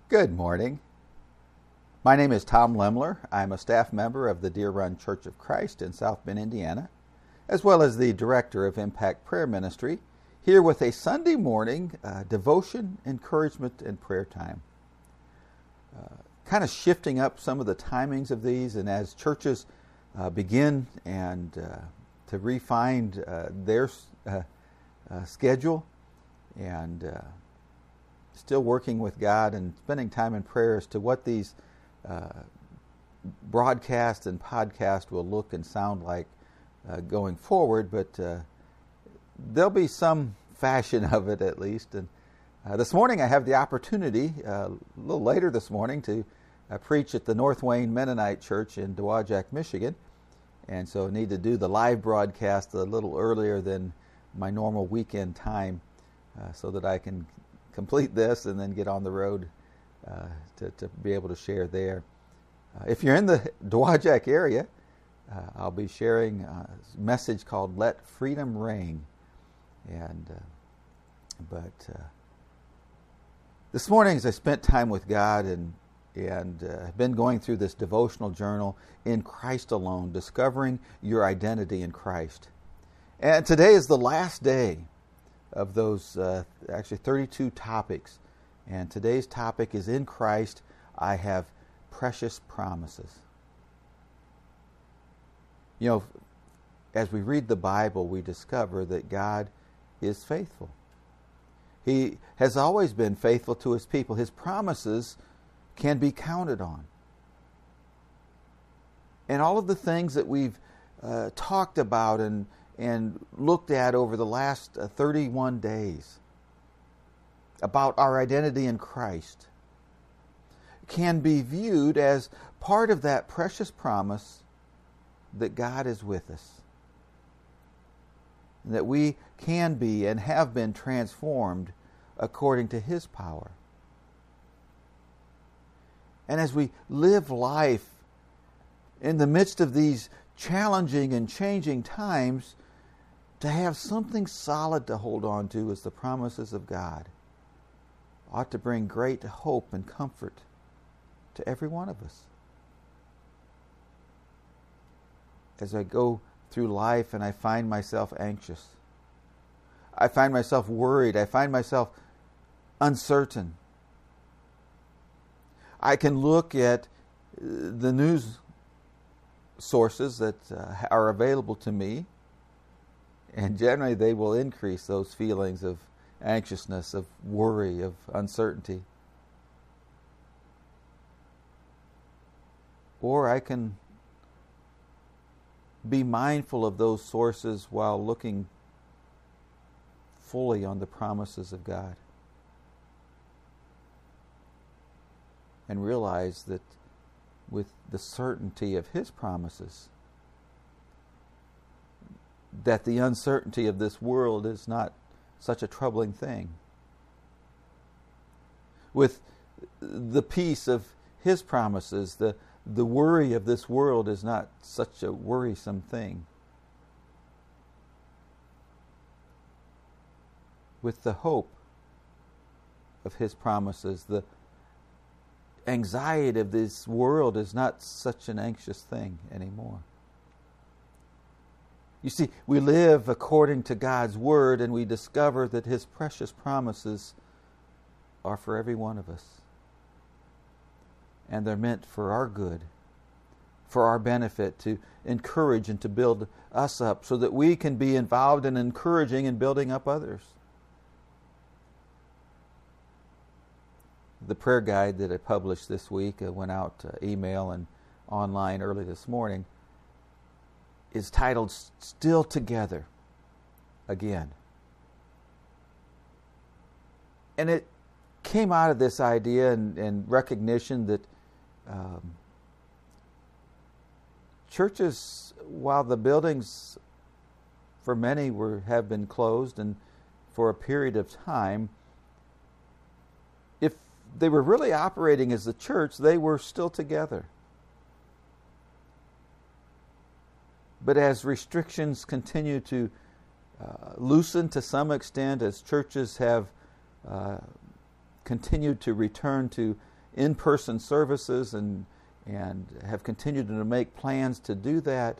Good morning. My name is Tom Lemler. I'm a staff member of the Deer Run Church of Christ in South Bend, Indiana, as well as the director of Impact Prayer Ministry, here with a Sunday morning devotion, encouragement, and prayer time. Kind of shifting up some of the timings of these, and as churches begin and to refine their schedule and still working with God and spending time in prayer as to what these broadcasts and podcasts will look and sound like going forward, but there'll be some fashion of it at least. And this morning I have the opportunity, a little later this morning, to preach at the North Wayne Mennonite Church in Dowagiac, Michigan, and so I need to do the live broadcast a little earlier than my normal weekend time so that I can complete this and then get on the road to be able to share there. If you're in the Dowagiac area, I'll be sharing a message called "Let Freedom Ring," and this morning, as I spent time with God and have been going through this devotional journal, In Christ Alone, discovering your identity in Christ, and today is the last day of those actually 32 topics, and today's topic is In Christ I have precious promises. You know, as we read the Bible, we discover that God is faithful. He has always been faithful to His people. His promises can be counted on. And all of the things that we've talked about and looked at over the last 31 days about our identity in Christ can be viewed as part of that precious promise that God is with us, and that we can be and have been transformed according to His power. And as we live life in the midst of these challenging and changing times, to have something solid to hold on to as the promises of God ought to bring great hope and comfort to every one of us. As I go through life and I find myself anxious, I find myself worried, I find myself uncertain, I can look at the news sources that are available to me, and generally they will increase those feelings of anxiousness, of worry, of uncertainty. Or I can be mindful of those sources while looking fully on the promises of God, and realize that with the certainty of His promises, that the uncertainty of this world is not such a troubling thing. With the peace of His promises, the worry of this world is not such a worrisome thing. With the hope of His promises, the anxiety of this world is not such an anxious thing anymore. You see, we live according to God's Word, and we discover that His precious promises are for every one of us. And they're meant for our good, for our benefit, to encourage and to build us up so that we can be involved in encouraging and building up others. The prayer guide that I published this week, went out email and online early this morning, is titled Still Together Again. And it came out of this idea and recognition that churches, while the buildings for many have been closed and for a period of time, if they were really operating as a church, they were still together. But as restrictions continue to loosen to some extent, as churches have continued to return to in-person services and have continued to make plans to do that,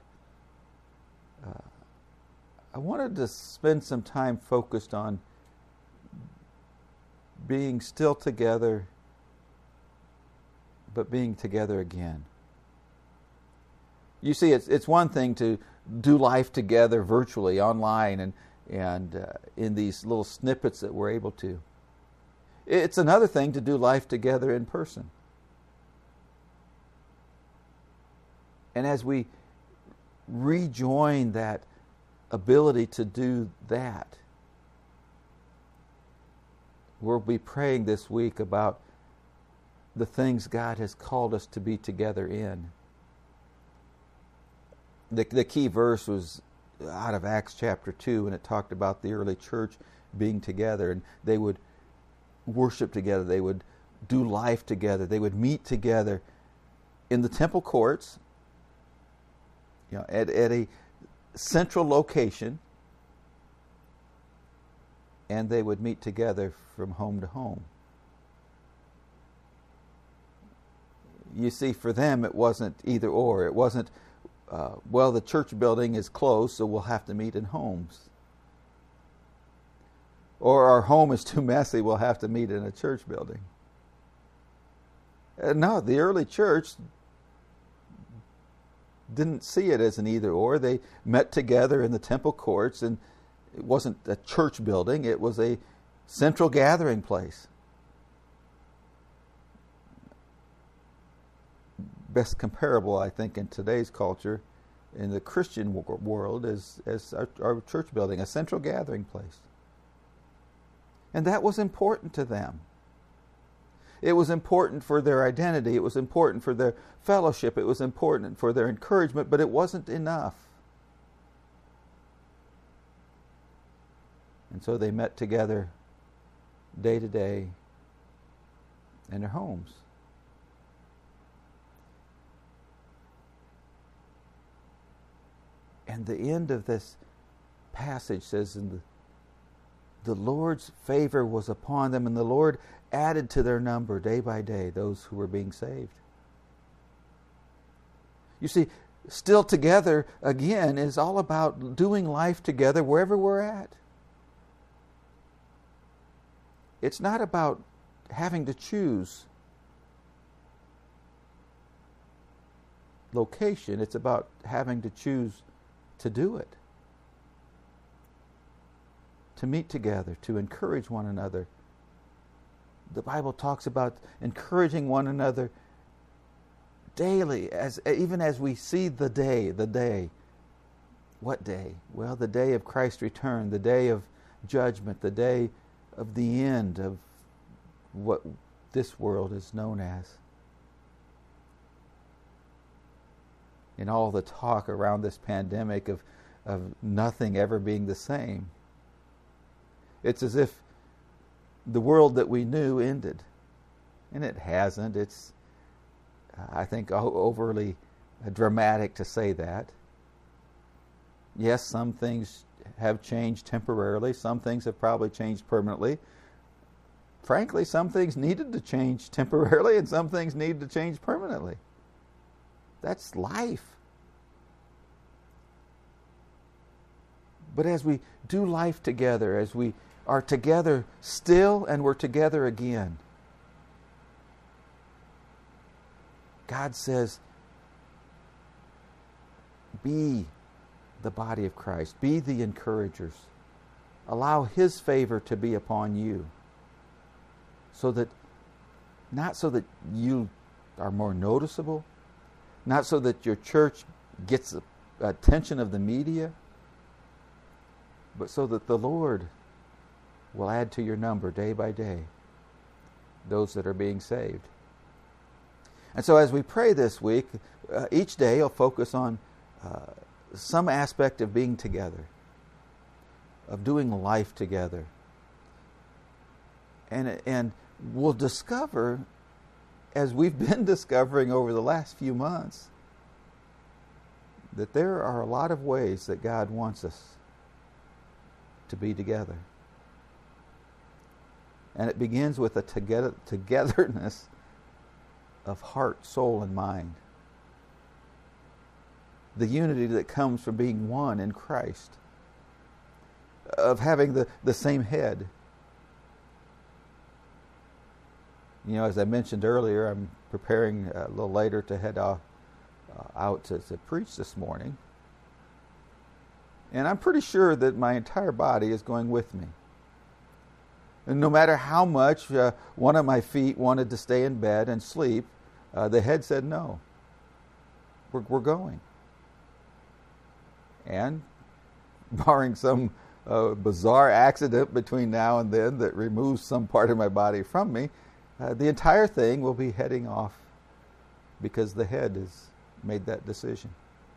I wanted to spend some time focused on being still together, but being together again. You see, it's one thing to do life together virtually, online, and in these little snippets that we're able to. It's another thing to do life together in person. And as we rejoin that ability to do that, we'll be praying this week about the things God has called us to be together in. The key verse was out of Acts chapter 2, and it talked about the early church being together, and they would worship together, they would do life together, they would meet together in the temple courts, at a central location, and they would meet together from home to home. You see, for them it wasn't either or. It wasn't, well, the church building is closed, so we'll have to meet in homes. Or our home is too messy, we'll have to meet in a church building. No, the early church didn't see it as an either or. They met together in the temple courts, and it wasn't a church building, it was a central gathering place. Best comparable, I think, in today's culture, in the Christian world, is our church building, a central gathering place. And that was important to them. It was important for their identity. It was important for their fellowship. It was important for their encouragement, but it wasn't enough. And so they met together day to day in their homes. And the end of this passage says, the Lord's favor was upon them, and the Lord added to their number day by day those who were being saved. You see, still together again is all about doing life together wherever we're at. It's not about having to choose location. It's about having to choose to do it. To meet together, to encourage one another. The Bible talks about encouraging one another daily, even as we see the day. What day? Well, the day of Christ's return, the day of judgment, the day of the end of what this world is known as. In all the talk around this pandemic of nothing ever being the same, it's as if the world that we knew ended. And it hasn't. It's, I think, overly dramatic to say that. Yes, some things have changed temporarily. Some things have probably changed permanently. Frankly, some things needed to change temporarily, and some things needed to change permanently. That's life. But as we do life together, as we are together still and we're together again, God says, be the body of Christ. Be the encouragers. Allow His favor to be upon you. Not so that you are more noticeable, not so that your church gets the attention of the media, but so that the Lord will add to your number day by day those that are being saved. And so as we pray this week, each day I'll focus on some aspect of being together, of doing life together. And we'll discover, as we've been discovering over the last few months, that there are a lot of ways that God wants us to be together. And it begins with a togetherness of heart, soul, and mind. The unity that comes from being one in Christ, of having the same head. You know, as I mentioned earlier, I'm preparing a little later to head out to preach this morning. And I'm pretty sure that my entire body is going with me. And no matter how much one of my feet wanted to stay in bed and sleep, the head said no. We're going. And barring some bizarre accident between now and then that removes some part of my body from me, the entire thing will be heading off because the head has made that decision.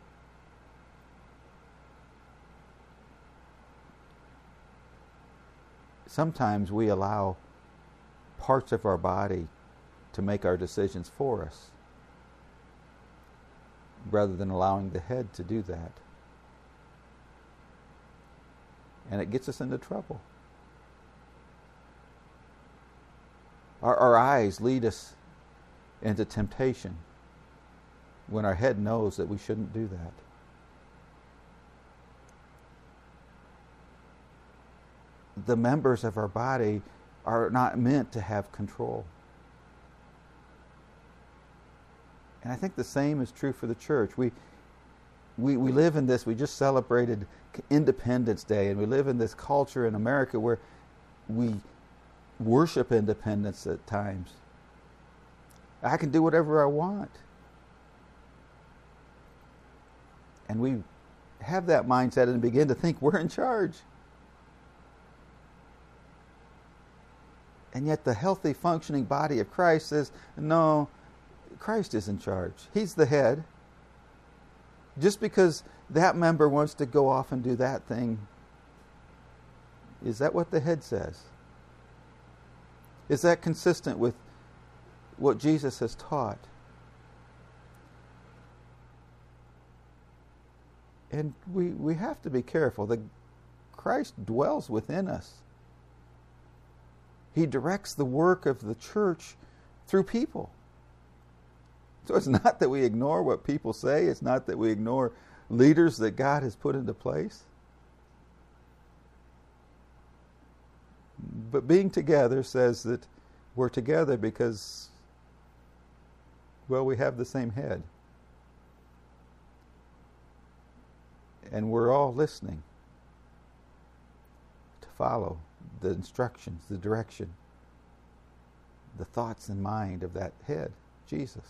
Sometimes we allow parts of our body to make our decisions for us, rather than allowing the head to do that. And it gets us into trouble. Our eyes lead us into temptation when our head knows that we shouldn't do that. The members of our body are not meant to have control. And I think the same is true for the church. We live in this, we just celebrated Independence Day, and we live in this culture in America where we worship independence at times. I can do whatever I want. And we have that mindset and begin to think we're in charge. And yet the healthy, functioning body of Christ says, no, Christ is in charge. He's the head. Just because that member wants to go off and do that thing, is that what the head says? Is that consistent with what Jesus has taught? And we have to be careful that Christ dwells within us. He directs the work of the church through people. So it's not that we ignore what people say. It's not that we ignore leaders that God has put into place. But being together says that we're together because, well, we have the same head. And we're all listening to follow the instructions, the direction, the thoughts and mind of that head, Jesus.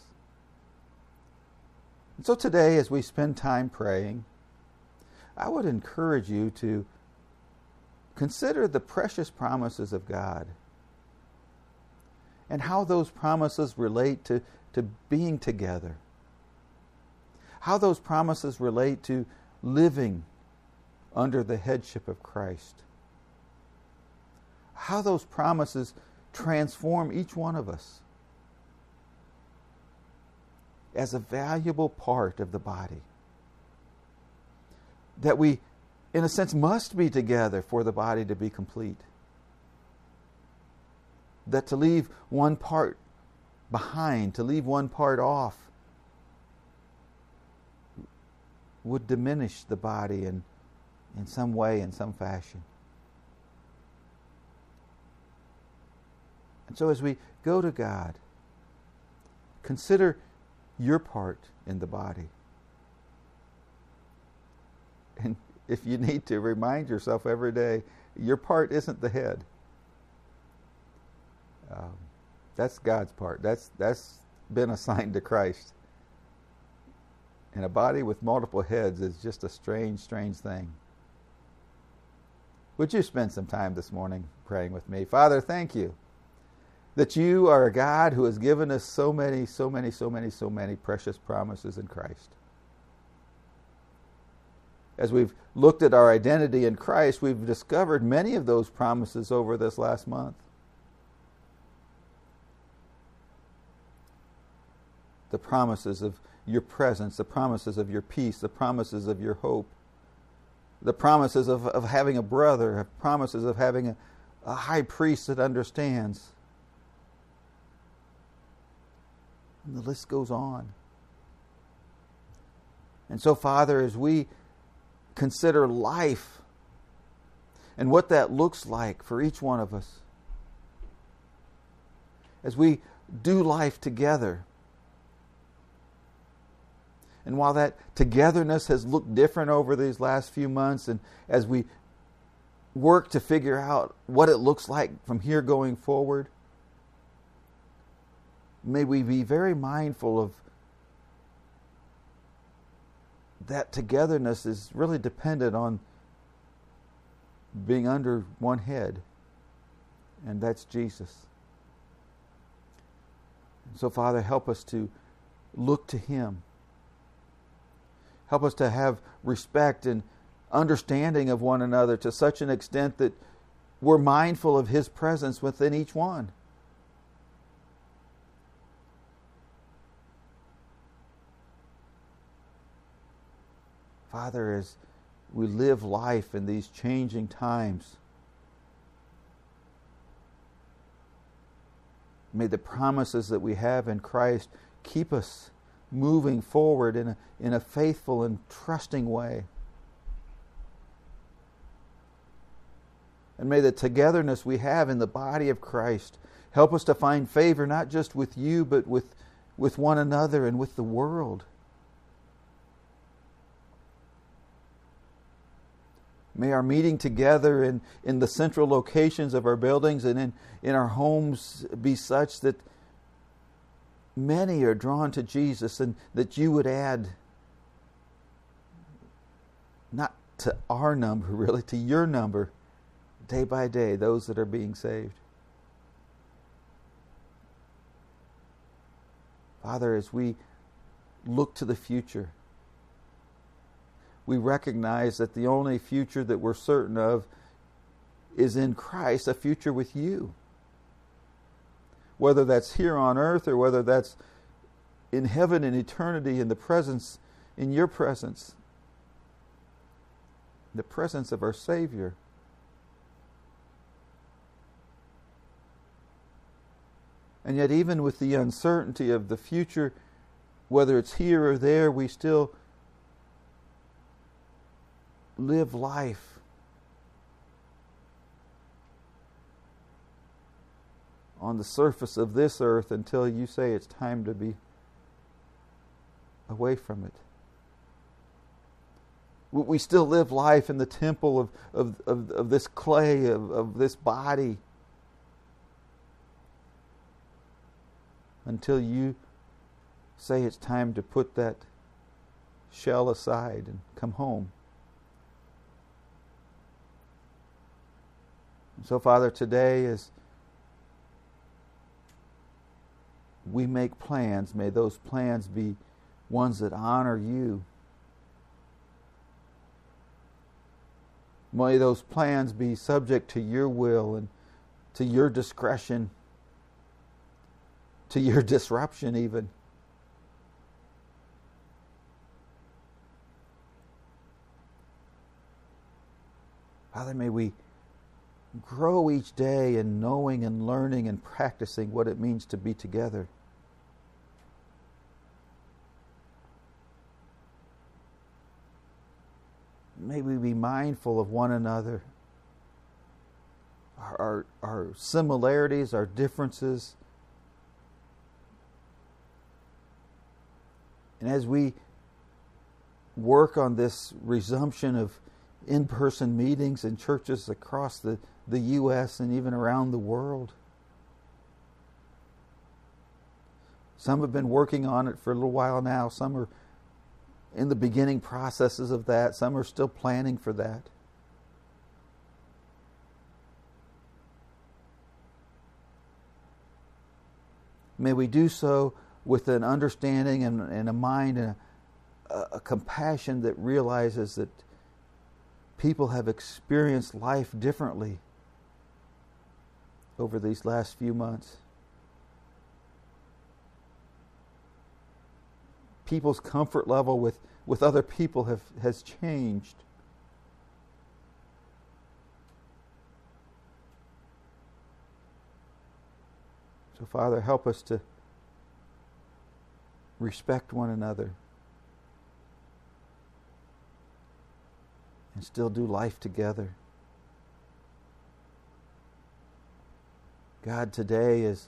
And so today, as we spend time praying, I would encourage you to consider the precious promises of God and how those promises relate to being together. How those promises relate to living under the headship of Christ. How those promises transform each one of us as a valuable part of the body. That we, in a sense, must be together for the body to be complete. That to leave one part behind, to leave one part off, would diminish the body in some way, in some fashion. And so as we go to God, consider your part in the body. And if you need to, remind yourself every day, your part isn't the head. That's God's part. That's been assigned to Christ. And a body with multiple heads is just a strange, strange thing. Would you spend some time this morning praying with me? Father, thank you that you are a God who has given us so many precious promises in Christ. As we've looked at our identity in Christ, we've discovered many of those promises over this last month. The promises of your presence, the promises of your peace, the promises of your hope, the promises of having a brother, the promises of having a high priest that understands. And the list goes on. And so, Father, as we consider life and what that looks like for each one of us, as we do life together, and while that togetherness has looked different over these last few months, and as we work to figure out what it looks like from here going forward, may we be very mindful of that togetherness is really dependent on being under one head, and that's Jesus. So, Father, help us to look to Him. Help us to have respect and understanding of one another to such an extent that we're mindful of His presence within each one. Father, as we live life in these changing times, may the promises that we have in Christ keep us moving forward in a faithful and trusting way. And may the togetherness we have in the body of Christ help us to find favor not just with you, but with one another and with the world. May our meeting together in the central locations of our buildings and in our homes be such that many are drawn to Jesus, and that you would add, not to our number really, to your number, day by day, those that are being saved. Father, as we look to the future, we recognize that the only future that we're certain of is in Christ, a future with you. Whether that's here on earth or whether that's in heaven in eternity, in your presence, the presence of our Savior. And yet, even with the uncertainty of the future, whether it's here or there, we still live life on the surface of this earth until you say it's time to be away from it. We still live life in the temple of this clay, of this body, until you say it's time to put that shell aside and come home. So, Father, today as we make plans, may those plans be ones that honor you. May those plans be subject to your will and to your discretion, to your disruption even. Father, may we grow each day in knowing and learning and practicing what it means to be together. May we be mindful of one another, our similarities, our differences. And as we work on this resumption of in-person meetings in churches across the U.S. and even around the world, some have been working on it for a little while now. Some are in the beginning processes of that. Some are still planning for that. May we do so with an understanding and a mind and a compassion that realizes that people have experienced life differently over these last few months. People's comfort level with other people has changed. So, Father, help us to respect one another, and still do life together. God, today as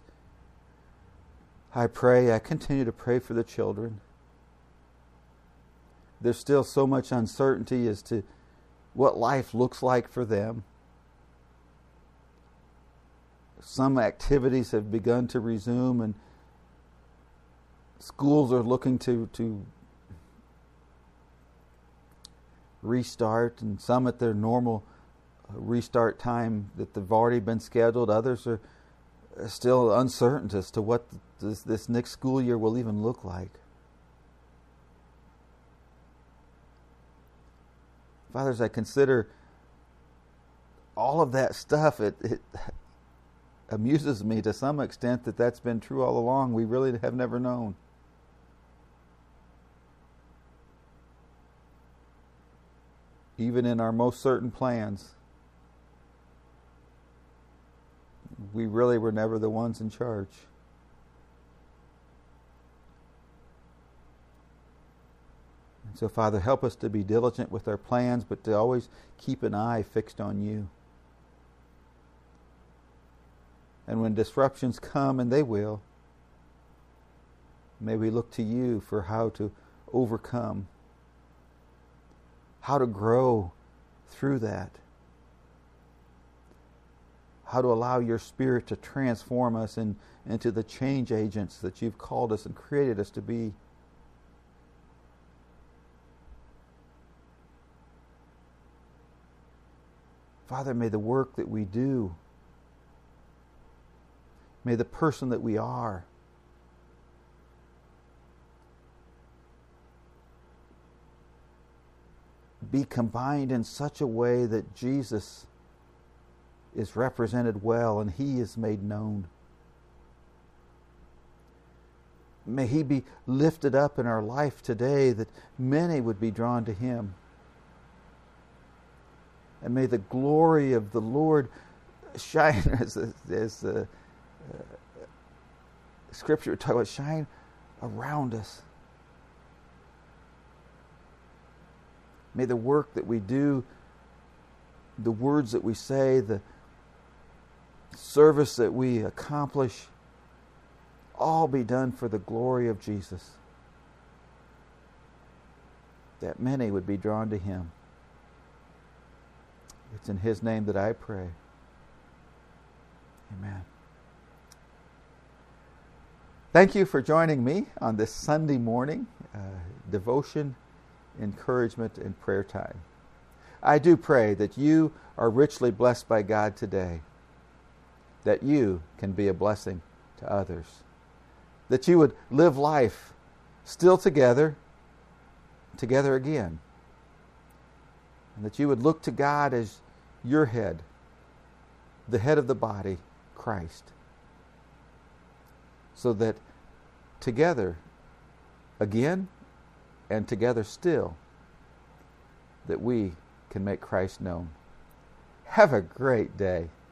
I continue to pray for the children. There's still so much uncertainty as to what life looks like for them. Some activities have begun to resume, and schools are looking to restart, and some at their normal restart time that they've already been scheduled. Others are still uncertain as to what this next school year will even look like. Father, as I consider all of that stuff, it amuses me to some extent that that's been true all along. We really have never known. Even in our most certain plans, we really were never the ones in charge. And so, Father, help us to be diligent with our plans, but to always keep an eye fixed on you. And when disruptions come, and they will, may we look to you for how to overcome, how to grow through that, how to allow your Spirit to transform us into the change agents that you've called us and created us to be. Father, may the work that we do, may the person that we are, be combined in such a way that Jesus is represented well and He is made known. May He be lifted up in our life today, that many would be drawn to Him. And may the glory of the Lord shine, as the Scripture talks about, shine around us. May the work that we do, the words that we say, the service that we accomplish, all be done for the glory of Jesus, that many would be drawn to Him. It's in His name that I pray. Amen. Thank you for joining me on this Sunday morning devotion, encouragement, and prayer time. I do pray that you are richly blessed by God today, that you can be a blessing to others, that you would live life still together again, and that you would look to God as your head, the head of the body, Christ, so that together again and together still, that we can make Christ known. Have a great day.